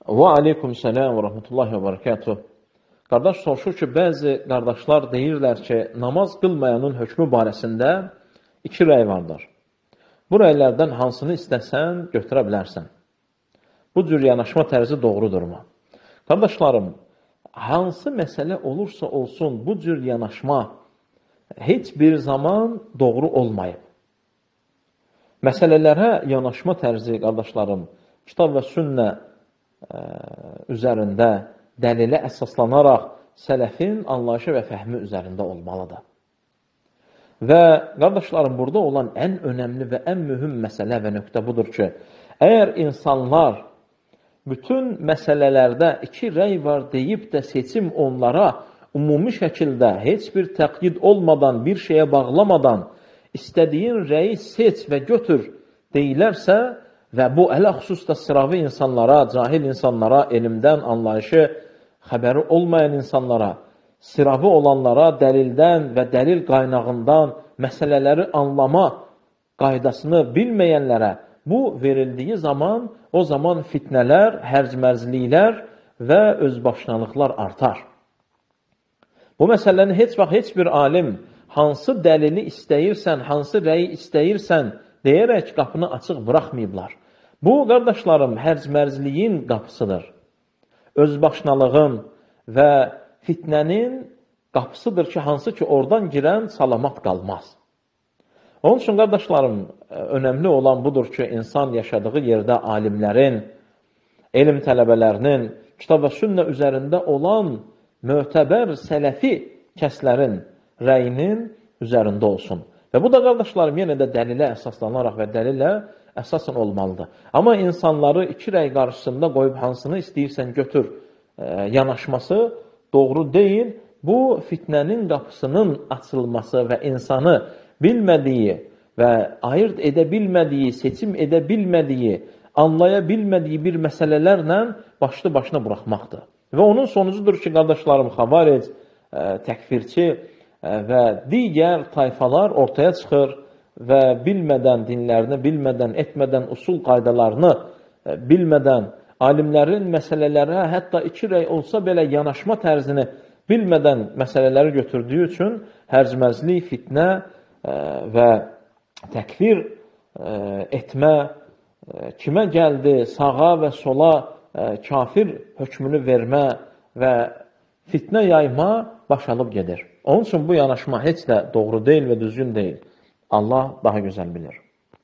Və aleykum salam və rahmetullahi və barakatuh. Qardaş soruşur ki, bəzi qardaşlar deyirlər ki, namaz qılmayanın hökmü barəsində iki rəy vardır. Bu rəylərdən hansını istəsən, götürə bilərsən. Bu cür yanaşma tərzi doğrudurmu? Qardaşlarım, hansı məsələ olursa olsun, bu cür yanaşma heç bir zaman doğru olmayıb. Məsələlərə yanaşma tərzi, qardaşlarım, kitab və sünnə üzərində dəlilə əsaslanaraq sələfin anlayışı və fəhmi üzərində olmalıdır. Və qardaşlarım, burada olan ən önəmli və ən mühüm məsələ və nöqtə budur ki, əgər insanlar bütün məsələlərdə iki rəy var deyib də seçim onlara ümumi şəkildə heç bir təqyid olmadan, bir şeyə bağlamadan istədiyin rəyi seç və götür deyilərsə və bu ələ xüsusda sıravi insanlara, cahil insanlara, elmdən, anlayışı, xəbəri olmayan insanlara, sıravi olanlara, dəlildən və dəlil qaynağından məsələləri anlama qaydasını bilməyənlərə bu verildiyi zaman, o zaman fitnələr, hərc-mərzliklər və özbaşınalıqlar artar. Bu məsələni heç vaxt heç bir alim hansı dəlili istəyirsən, hansı rəyi istəyirsən deyərək qapını açıq buraxmayıblar. Bu, qardaşlarım, hərc-mərzliyin qapısıdır. Özbaşınalığın və fitnənin qapısıdır ki, hansı ki, oradan girən salamat qalmaz. Onun üçün, qardaşlarım, önəmli olan budur ki, insan yaşadığı yerdə alimlərin, elm tələbələrinin, kitab və sünnə üzərində olan mötəbər sələfi kəslərin rəyinin üzərində olsun. Və bu da, qardaşlarım, yenə də dəlilə əsaslanaraq və dəlilə əsasən olmalıdır. Amma insanları iki rəy qarşısında qoyub hansını istəyirsən götür yanaşması doğru deyil. Bu, fitnənin qapısının açılması və insanı bilmədiyi və ayırt edə bilmədiyi, seçim edə bilmədiyi, anlaya bilmədiyi bir məsələlərlə başlı başına buraxmaqdır. Və onun sonucudur ki, qardaşlarım, xavaric, təkfirçi və digər tayfalar ortaya çıxır və bilmədən dinlərini, bilmədən, etmədən, usul qaydalarını bilmədən, alimlərin məsələlərə hətta iki rəy olsa belə yanaşma tərzini bilmədən məsələləri götürdüyü üçün hərc-mərzlik, fitnə və təkfir etmə, kimə gəldi, sağa və sola kafir hökmünü vermə və fitnə yayma baş alıb gedir. Onun üçün bu yanaşma heç də doğru deyil və düzgün deyil. Allah daha gözəl bilir.